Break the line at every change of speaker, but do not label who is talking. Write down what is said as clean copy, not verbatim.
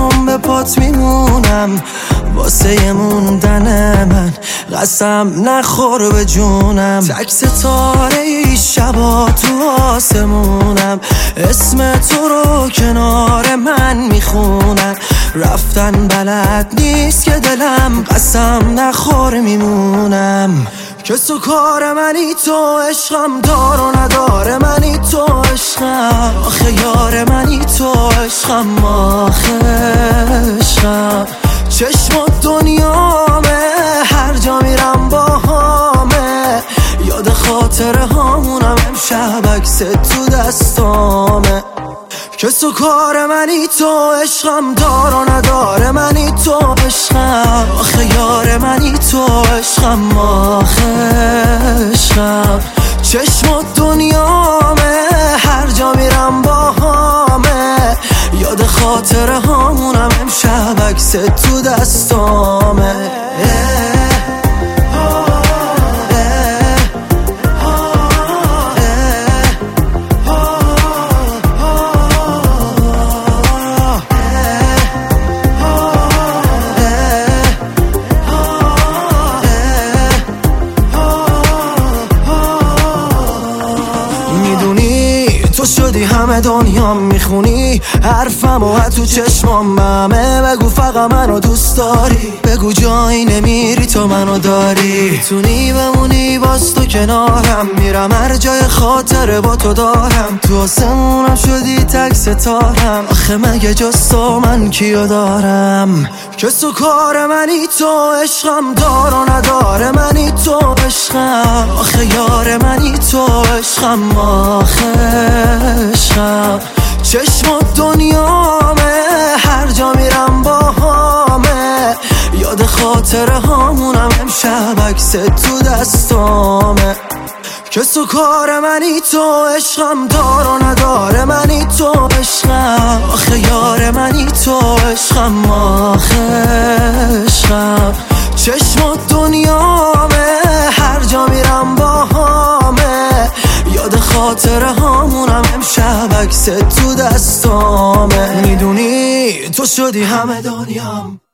به پات میمونم واسه موندن من، قسم نخور به جونم. تک ستاره ای شبا تو آسمونم، اسم تو رو کنار من میخونم. رفتن بلد نیست که دلم، قسم نخور میمونم. کس و کار منی تو، عشقم دار و نداره منی تو، عشقم آخه یار منی تو، عشقم آخه عشقم. چشم و دنیامه، هر جا میرم با همه، یاد خاطره هامونم، امشب عکس تو دستامه. کس و کار منی تو، عشقم دار و نداره منی تو، عشقم آخه یار منی تو، عشقم آخه عشقم. چشم و دنیامه، هر جا میرم با همه، یاد خاطره هامونم، امشب عکس تو دستامه. تو شدی همه دنیا، میخونی حرفم و تو چشمام همه. بگو فقط منو دوست داری، بگو جایی نمیری تو منو داری. میتونی بمونی باز تو کنارم، میرم هر جای خاطره با تو دارم. تو آسمونم شدی تک ستارم، آخه مگه جز تو من کیو دارم. کس و کار منی تو، عشقم دار و نداره منی تو، عشقم آخه یار منی تو، عشقم آخه عشقم. چشم و دنیامه، هر جا میرم با همه، یاد خاطره هامونم، امشب عکس تو دستامه. کس و کار منی تو، عشقم دار و نداره منی تو، عشقم آخه یار منی تو، عشقم آخه عشقم. چشم و دنیامه، هر جا میرم با همه، یاد خاطره هامونم، امشب عکس تو دستامه. میدونی تو شدی همه دنیام.